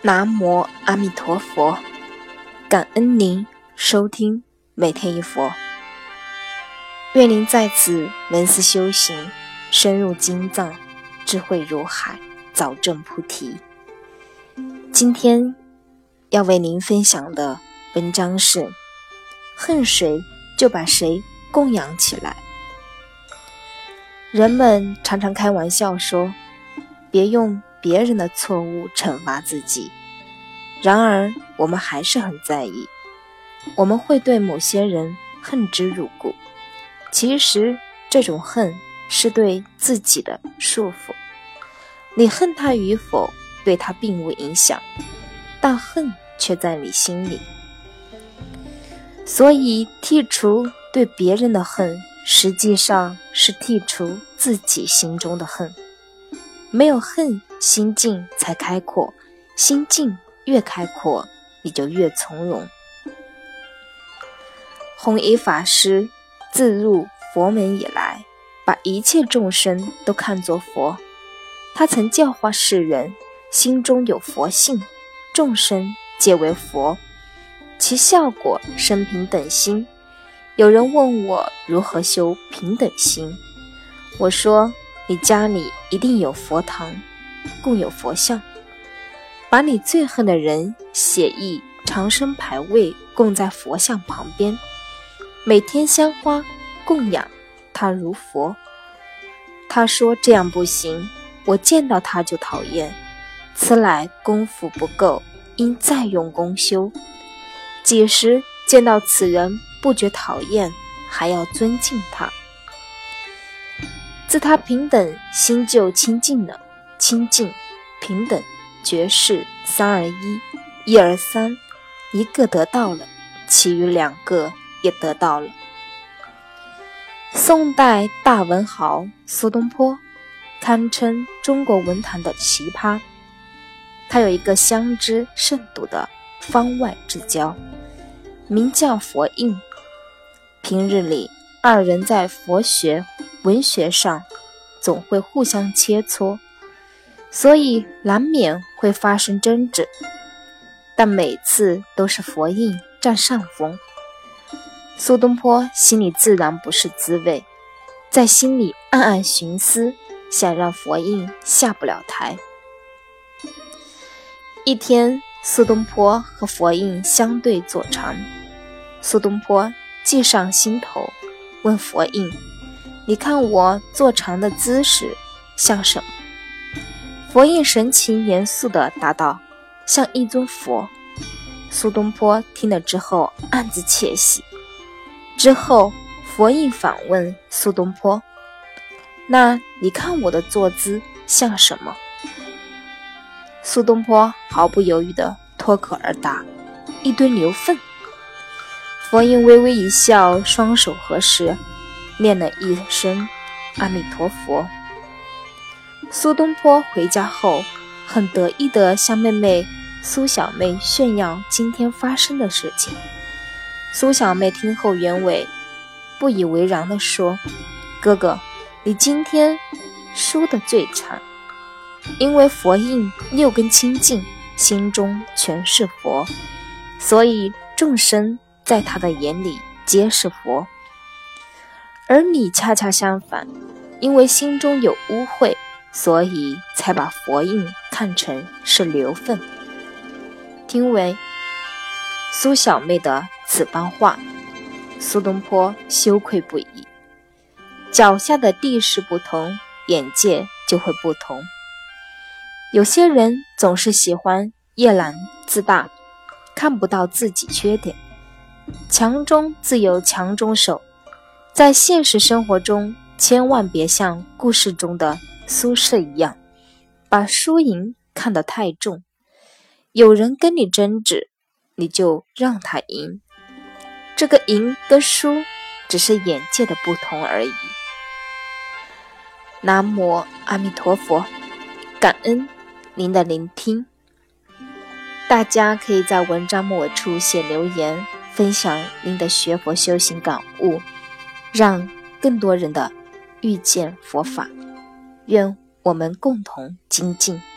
南无阿弥陀佛，感恩您收听每天一佛。愿您在此闻思修行，深入经藏，智慧如海，早证菩提。今天要为您分享的文章是：恨谁就把谁供养起来。人们常常开玩笑说，别用别人的错误惩罚自己，然而我们还是很在意，我们会对某些人恨之入骨，其实这种恨是对自己的束缚。你恨他与否对他并无影响，但恨却在你心里。所以剔除对别人的恨，实际上是剔除自己心中的恨。没有恨，心境才开阔，心境越开阔，你就越从容。弘一法师自入佛门以来，把一切众生都看作佛。他曾教化世人，心中有佛性，众生皆为佛，其效果生平等心。有人问我如何修平等心，我说你家里一定有佛堂，供有佛像，把你最恨的人写意长生牌位供在佛像旁边，每天香花供养他如佛。他说这样不行，我见到他就讨厌，此乃功夫不够，应再用功修。几时见到此人不觉讨厌，还要尊敬他。自他平等，心就清净了。清净、平等、觉世三而一，一而三，一个得到了，其余两个也得到了。宋代大文豪苏东坡堪称中国文坛的奇葩。他有一个相知甚笃的方外之交，名叫佛印。平日里二人在佛学文学上总会互相切磋，所以难免会发生争执，但每次都是佛印占上风。苏东坡心里自然不是滋味，在心里暗暗寻思，想让佛印下不了台。一天，苏东坡和佛印相对坐禅，苏东坡计上心头，问佛印，你看我坐禅的姿势像什么？佛印神情严肃地答道，像一尊佛。苏东坡听了之后暗自窃喜。之后佛印反问苏东坡，那你看我的坐姿像什么？苏东坡毫不犹豫地脱口而答，一堆牛粪。佛印微微一笑，双手合十，念了一声阿弥陀佛。苏东坡回家后很得意地向妹妹苏小妹炫耀今天发生的事情。苏小妹听后原委不以为然地说，哥哥，你今天输得最惨，因为佛印六根清净，心中全是佛，所以众生在他的眼里皆是佛。而你恰恰相反，因为心中有污秽，所以才把佛印看成是牛粪。听为苏小妹的此番话，苏东坡羞愧不已。脚下的地势不同，眼界就会不同。有些人总是喜欢夜懒自大，看不到自己缺点。强中自有强中手，在现实生活中，千万别像故事中的苏轼一样，把输赢看得太重。有人跟你争执，你就让他赢，这个赢跟输只是眼界的不同而已。南无阿弥陀佛，感恩您的聆听。大家可以在文章末尾处写留言，分享您的学佛修行感悟，让更多人的遇见佛法。愿我们共同精进。